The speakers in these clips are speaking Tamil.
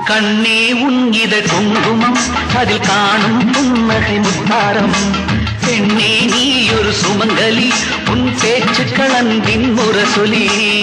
கண்ணே உன் இதழ் குங்குமம், அதில் காணும் புன்னகை முத்தாரம். பெண்ணே நீ ஒரு சுமங்கலி, உன் பேச்சுக்கள் அன்பின் முரசொலி.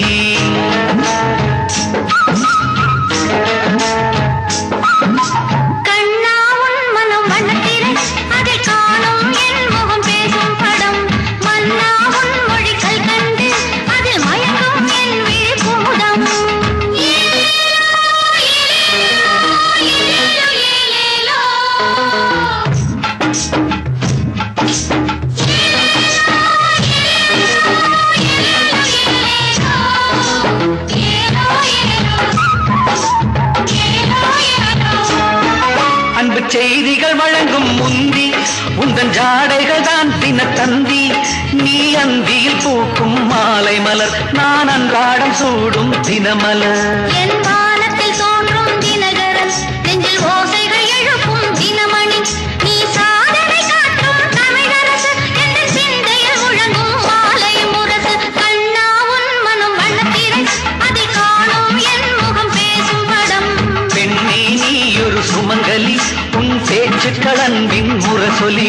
செய்திகள் வழங்கும் முந்தி, உந்தன் ஜாடைகள் தான் தினத்தந்தி. நீ அந்தியில் பூக்கும் மாலை மலர், நான் அன்றாடம் சூடும் தினமலர். என் வானத்தில் தோன்றும் தினகரன், நெஞ்சில் ஓசைகள் எழுப்பும் தினமணி. நீ சாதனை காட்டும் தமிழரசு, என்ற சிந்தையில் முழங்கும் மாலை முரசு. கண்ணா உன் மனம் வண்ணத்திரை, அதில் காணும் என் முகம் பேசும் படம். பெண்ணே நீ ஒரு சுமங்கலி, உன் பேச்சுக்கள் அன்பின் முரசொலி.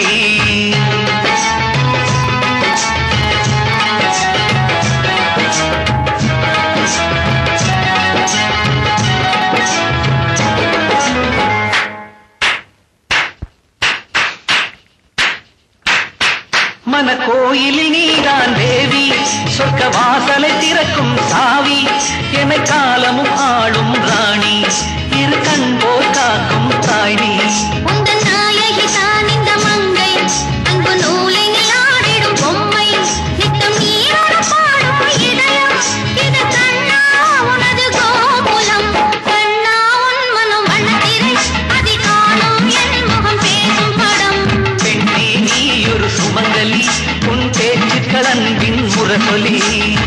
மன கோயிலில் நீதான் தேவி, சொர்க்க வாசலை திறக்கும் சாவி. என காலமும் ஆளும் ராணி, இரு கண் போல் காக்கும் தாய்னி. உந்தன் நாயகி தான் இந்த மங்கை, அன்பு நூலினில் ஆடிடும் பொம்மை. நித்தம் நீரோடு பாடும் இதயம், இது கண்ணா உனது கோகுலம். கண்ணா உன் மனம் வண்ணத்திரை, அதில் காணும் என் முகம் பேசும் படம். பெண்ணே நீ ஒரு சுமங்கலி, உன் பேச்சுக்கள் அன்பின் முரசொலி.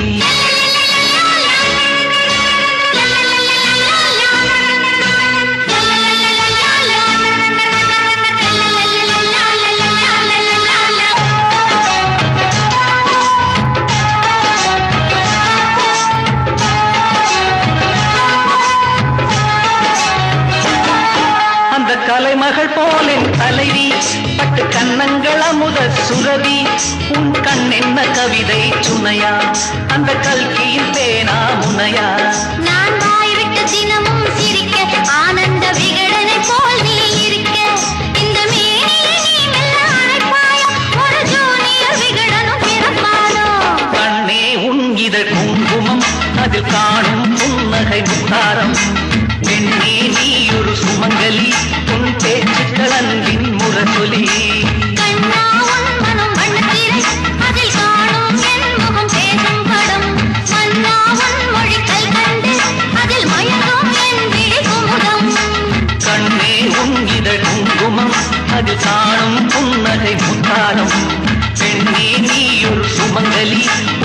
கலைமகள் போலின் தலைவி, பட்டு கண்ணங்கள் அமுத சுரவி. உன் கண் என்ன கவிதை சுனையா, அந்த கல்கியின் பேனா முனையா. நான் வாய்விட்டு தினமும் சிரிக்க, ஆனந்த விகடனை போல் நீ இருக்க. இந்த மேனியை நீ மெல்ல அழைப்பாயோ, ஒரு ஜூனியர் விகடனும் பிறப்பானோ. கண்ணே உன் இதழ் குங்குமம், அதில் காணும் புன்னகை முத்தாரம். பெண்ணே நீ ஒரு சுமங்கலி, உன் பேச்சுக்கள் அன்பின் முரசொலி. கண்ணா உன் மனம் வண்ணத்திரை, அதில் காணும் என் முகம் பேசும் படம். மன்னா உன் மொழிகள் கண்டு, அதில் மயங்கும் என் விழி குமுதம். கண்ணே உன் இதழ் குங்குமம், அதில் காணும் புன்னகை முத்தாரம். பெண்ணே நீ ஒரு சுமங்கலி,